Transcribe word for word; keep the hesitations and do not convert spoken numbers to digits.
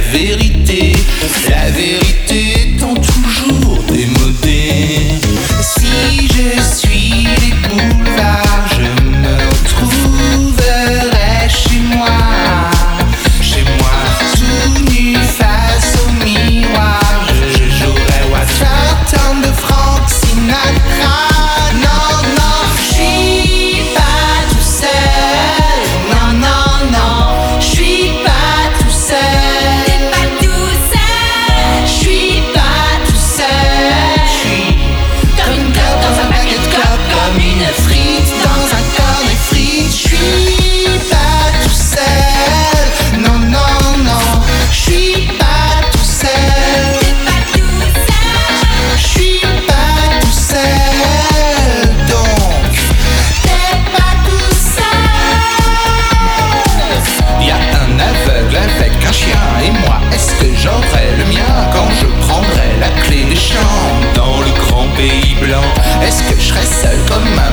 vérité, la vérité étant toujours démodée. Si je suis les boulevards, je me retrouverai chez moi, chez moi, tout nu face au miroir. Je, je jouerai Watertown de Frank Sinatra. Non, non, je suis pas tout seul. Non, non, non, je suis pas tout seul. T'es pas tout seul. Je suis pas tout seul. Je suis comme une clope dans un paquet de clopes, comme une frite dans un cornet frites. Je suis pas tout seul. Non, non, non, je suis pas tout seul. T'es pas tout seul. Je suis pas tout seul. Donc, t'es pas tout seul. Y a un aveugle avec un chien et moi, est-ce que j'aurai le mien quand je prendrai la clé des champs dans le grand pays blanc? Est-ce que je serai seul comme un